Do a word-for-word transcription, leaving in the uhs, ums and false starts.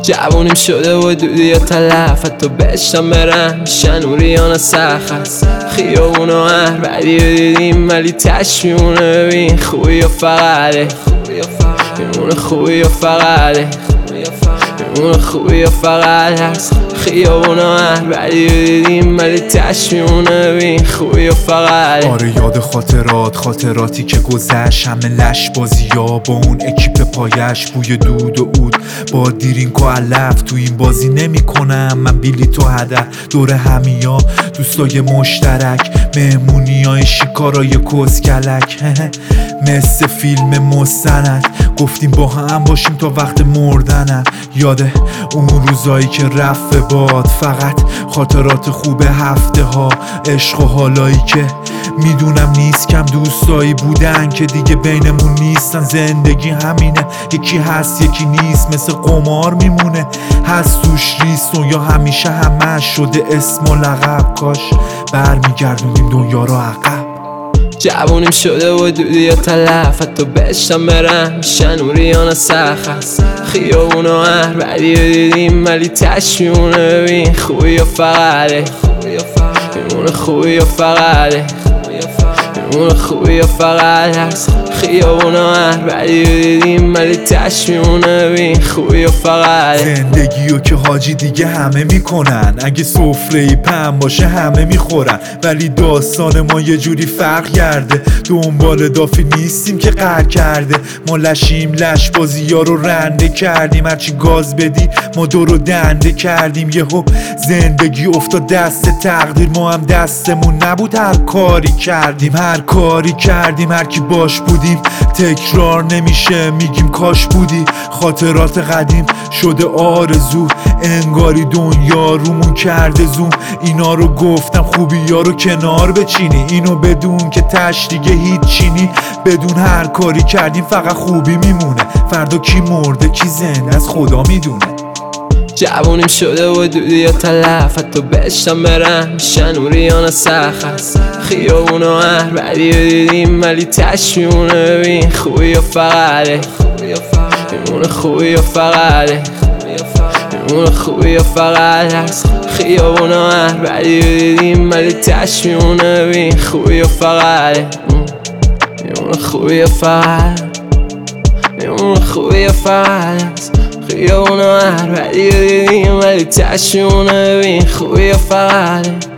جوونیم شده و دودی یا تلف، حتی بهشتم برم میشن اوریان سخت است. خیابون و هر بدی رو دیدیم ولی تش میمونه. ببین خوبی و فقره میمونه، خوبی و فقره میمونه، خوبی و فقره است. خیابون و هر بدی رو دیدیم ولی تش میمونه. ببین خوبی و فقره. آره یاد خاطرات، خاطراتی که گذشت، همه لش بازی ها با اون اکیپ پایش، بوی دود و عود با دیرینک و علف. تو این بازی نمی کنم من بلیط و هدر، دور همیا دوستای مشترک، مهمونی های شکارای کسکلک مثل فیلم مستند. گفتیم با هم باشیم تا وقت مردنم. یاده اون روزایی که رفت باد، فقط خاطرات خوب هفته ها، عشق و حالایی که میدونم نیست کم، دوستایی بودن که دیگه بینمون نیستن. زندگی همینه، یکی هست یکی نیست، مثل قمار میمونه، هست توش ریست و یا همیشه همه شده اسم و لقب. کاش برمیگردونیم دنیا رو عقب. جوونیم شده و دودی یا تلف، حتی بهشتم برم میشن اوریان سخت است. خیابون و هر بدی رو دیدیم ولی تش میمونه. ببین خوبی و فقره میمونه، خوبی و فقره میمونه، خوبی و فقره است. خیابون و هر بدی رو دیدیم ولی تش میمونه. ببین خوبی و فقره. زندگیو که حاجی دیگه همه میکنن، اگه سفره پم باشه همه میخورن، ولی داستان ما یه جوری فرق کرده. دنبال دافی نیستیم که قهر کرده، ما لشیم لش بازی ها رو رنده کردیم. هرچی گاز بدی ما دورو دنده کردیم. یهو زندگی افتاد دست تقدیر، ما هم دستمون نبود هر کاری کردیم. هر کاری کردیم هر کی باش بودیم، تکرار نمیشه میگیم کاش بودی. خاطرات قدیم شده آرزو، انگاری دنیا رومون کرده زوم. اینا رو گفتم خوبی ها رو کنار بچینی، اینو بدون که تش دیگه هیچ چینی. بدون هر کاری کردیم فقط خوبی میمونه، فردا کی مرده کی زنده از خدا میدونه. جوونیم شده و دودی یا تلف، حتی بهشتم برم میشن اوریان سخت است. خیابون و هر بدی رو دیدیم ولی تش میمونه. ببین خوبی و فقره میمونه، خوبی و فقره میمونه، خوبی و فقره است. خیابون و هر بدی رو دیدیم ولی تش میمونه. ببین خوبی و فقره میمونه، خوبی و فقره میمونه، خوبی و فقره است. خیابون و هر بدی رو دیدیم ولی تش میمونه. ببین خوبی و فقره.